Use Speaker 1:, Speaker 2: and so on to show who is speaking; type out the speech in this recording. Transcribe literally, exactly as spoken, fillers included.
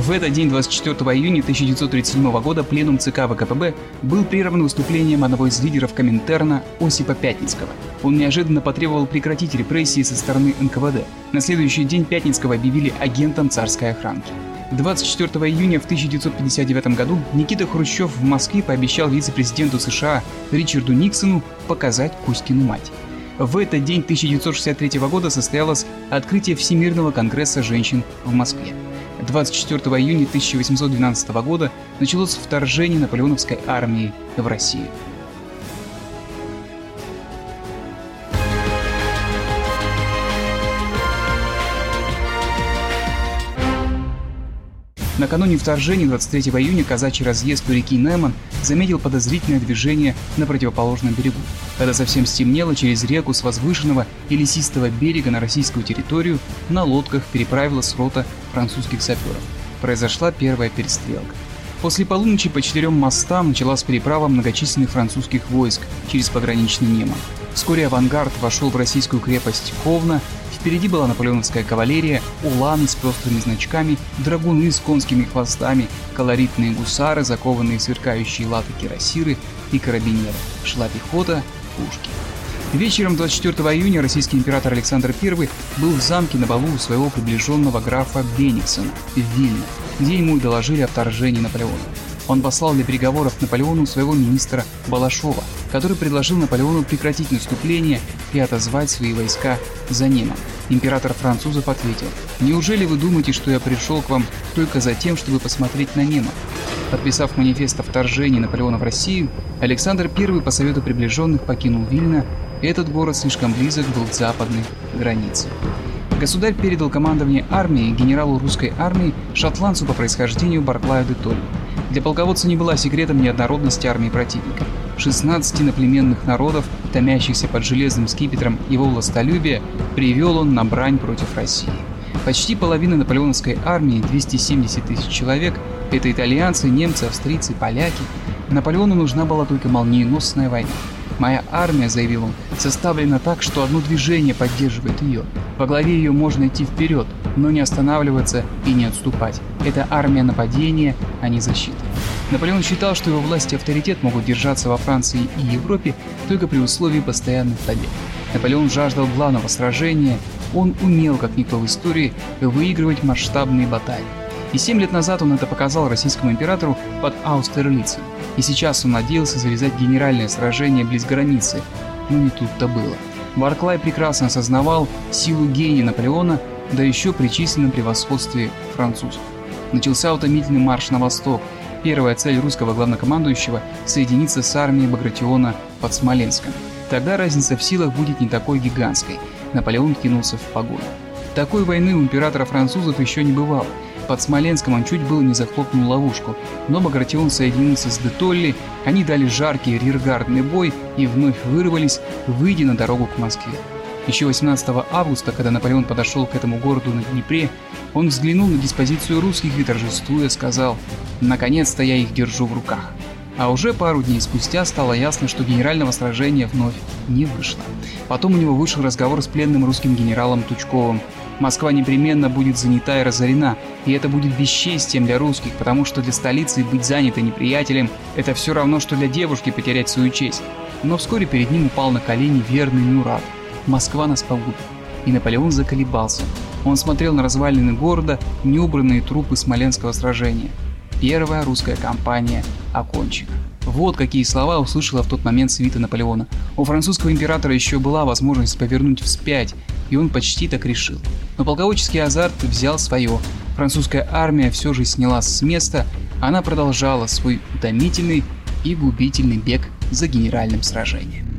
Speaker 1: В этот день, двадцать четвёртого июня тысяча девятьсот тридцать седьмого года, пленум ЦК ВКПБ был прерван выступлением одного из лидеров Коминтерна Осипа Пятницкого. Он неожиданно потребовал прекратить репрессии со стороны эн ка вэ дэ. На следующий день Пятницкого объявили агентом царской охранки. двадцать четвёртого июня в тысяча девятьсот пятьдесят девятом году Никита Хрущев в Москве пообещал вице-президенту США Ричарду Никсону показать Кузькину мать. В этот день тысяча девятьсот шестьдесят третьего года состоялось открытие Всемирного конгресса женщин в Москве. двадцать четвёртого июня тысяча восемьсот двенадцатого года началось вторжение наполеоновской армии в Россию. Накануне вторжения двадцать третьего июня казачий разъезд у реки Неман заметил подозрительное движение на противоположном берегу. Когда совсем стемнело, через реку с возвышенного и лесистого берега на российскую территорию на лодках переправилась рота французских саперов. Произошла первая перестрелка. После полуночи по четырем мостам началась переправа многочисленных французских войск через пограничный Неман. Вскоре авангард вошел в российскую крепость Ковна. Впереди была наполеоновская кавалерия, уланы с пестрыми значками, драгуны с конскими хвостами, колоритные гусары, закованные в сверкающие латы кирасиры и карабинеры. Шла пехота, пушки. Вечером двадцать четвёртого июня российский император Александр Первый был в замке на балу у своего приближенного графа Бениксена в Вильно, где ему и доложили о вторжении Наполеона. Он послал для переговоров Наполеону своего министра Балашова, который предложил Наполеону прекратить наступление и отозвать свои войска за Неман. Император французов ответил: «Неужели вы думаете, что я пришел к вам только за тем, чтобы посмотреть на Неман?» Подписав манифест о вторжении Наполеона в Россию, Александр Первый по совету приближенных покинул Вильно. Этот город слишком близок был к западной границе. Государь передал командование армии генералу русской армии, шотландцу по происхождению Барклаю де Толли. Для полководца не была секретом неоднородность армии противника. шестнадцать иноплеменных народов, томящихся под железным скипетром его властолюбия, привел он на брань против России. Почти половина наполеоновской армии, двести семьдесят тысяч человек, это итальянцы, немцы, австрийцы, поляки. Наполеону нужна была только молниеносная война. «Моя армия, — заявил он, — составлена так, что одно движение поддерживает ее. Во главе ее можно идти вперед, но не останавливаться и не отступать. Это армия нападения, а не защиты». Наполеон считал, что его власть и авторитет могут держаться во Франции и Европе только при условии постоянных побед. Наполеон жаждал главного сражения, он умел, как никто в истории, выигрывать масштабные баталии. И семь лет назад он это показал российскому императору под Аустерлицем. И сейчас он надеялся завязать генеральное сражение близ границы, но не тут-то было. Барклай прекрасно осознавал силу гения Наполеона, да еще при численном превосходстве французов. Начался утомительный марш на восток. Первая цель русского главнокомандующего – соединиться с армией Багратиона под Смоленском. Тогда разница в силах будет не такой гигантской. Наполеон кинулся в погоню. Такой войны у императора французов еще не бывало. Под Смоленском он чуть было не захлопнул ловушку, но Багратион соединился с де Толли, они дали жаркий рьергардный бой и вновь вырвались, выйдя на дорогу к Москве. Еще восемнадцатого августа, когда Наполеон подошел к этому городу на Днепре, он взглянул на диспозицию русских и, торжествуя, сказал: «Наконец-то я их держу в руках». А уже пару дней спустя стало ясно, что генерального сражения вновь не вышло. Потом у него вышел разговор с пленным русским генералом Тучковым. Москва непременно будет занята и разорена, и это будет бесчестием для русских, потому что для столицы быть занятой неприятелем – это все равно, что для девушки потерять свою честь. Но вскоре перед ним упал на колени верный Мюрат. Москва нас погубит. И Наполеон заколебался. Он смотрел на развалины города, неубранные трупы Смоленского сражения. Первая русская кампания окончена. Вот какие слова услышала в тот момент свита Наполеона. У французского императора еще была возможность повернуть вспять, и он почти так решил. Но полководческий азарт взял свое. Французская армия все же снялась с места, она продолжала свой утомительный и губительный бег за генеральным сражением.